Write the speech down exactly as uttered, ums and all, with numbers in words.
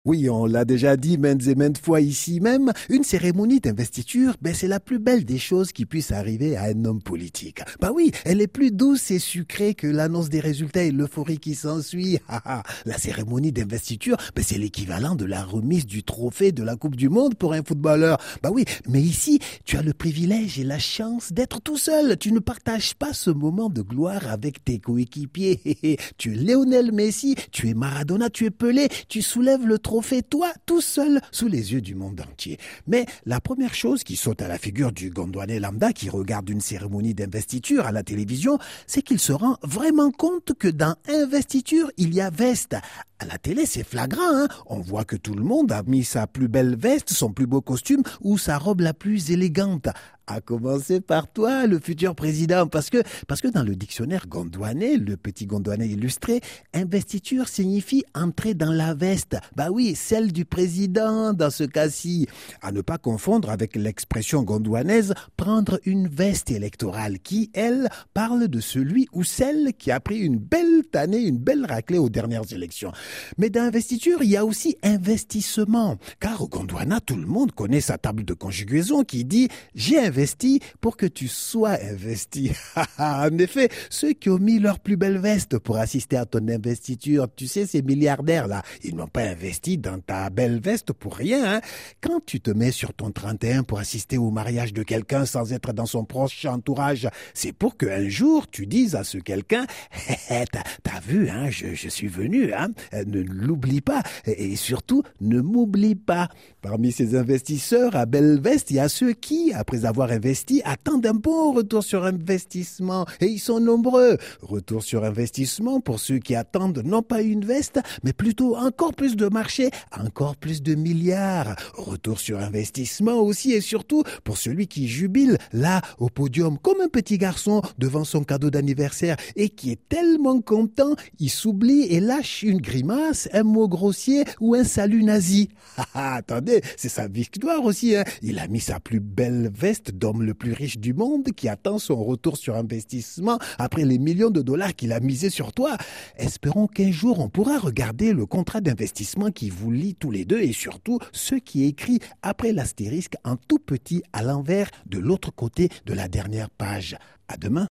Oui, on l'a déjà dit maintes et maintes fois ici même, une cérémonie d'investiture, ben c'est la plus belle des choses qui puisse arriver à un homme politique. Bah oui, elle est plus douce et sucrée que l'annonce des résultats et l'euphorie qui s'ensuit. La cérémonie d'investiture, ben c'est l'équivalent de la remise du trophée de la Coupe du Monde pour un footballeur. Bah oui, mais ici, tu as le privilège et la chance d'être tout seul. Tu ne partages pas ce moment de gloire avec tes coéquipiers. Tu es Lionel Messi, tu es Maradona, tu es Pelé, tu soulèves le trophée, toi, tout seul, sous les yeux du monde entier. Mais la première chose qui saute à la figure du Gondwanais lambda qui regarde une cérémonie d'investiture à la télévision, c'est qu'il se rend vraiment compte que dans investiture, il y a veste. À la télé, c'est flagrant, hein. On voit que tout le monde a mis sa plus belle veste, son plus beau costume ou sa robe la plus élégante. À commencer par toi, le futur président, parce que, parce que dans le dictionnaire gondwanais, le petit gondwanais illustré, investiture signifie entrer dans la veste. Bah oui, celle du président dans ce cas-ci. À ne pas confondre avec l'expression gondwanaise prendre une veste électorale qui, elle, parle de celui ou celle qui a pris une belle tannée, une belle raclée aux dernières élections. Mais dans investiture, il y a aussi investissement. Car au Gondwana, tout le monde connaît sa table de conjugaison qui dit « j'ai investi pour que tu sois investi ». En effet, ceux qui ont mis leur plus belle veste pour assister à ton investiture, tu sais, ces milliardaires-là, ils n'ont pas investi dans ta belle veste pour rien. Hein. Quand tu te mets sur ton trente et un pour assister au mariage de quelqu'un sans être dans son proche entourage, c'est pour qu'un jour, tu dises à ce quelqu'un « t'as, t'as vu, hein, je, je suis venu, hein, ne l'oublie pas et surtout ne m'oublie pas ». Parmi ces investisseurs à belle veste, il y a ceux qui, après avoir investi, attendent un bon retour sur investissement. Et ils sont nombreux. Retour sur investissement pour ceux qui attendent non pas une veste, mais plutôt encore plus de marché, encore plus de milliards. Retour sur investissement aussi et surtout pour celui qui jubile là au podium comme un petit garçon devant son cadeau d'anniversaire et qui est tellement content, il s'oublie et lâche une grimace, un mot grossier ou un salut nazi. Attendez, c'est sa victoire aussi. Hein. Il a mis sa plus belle veste d'homme le plus riche du monde qui attend son retour sur investissement après les millions de dollars qu'il a misés sur toi. Espérons qu'un jour on pourra regarder le contrat d'investissement qui vous lie tous les deux et surtout ce qui est écrit après l'astérisque en tout petit à l'envers de l'autre côté de la dernière page. À demain.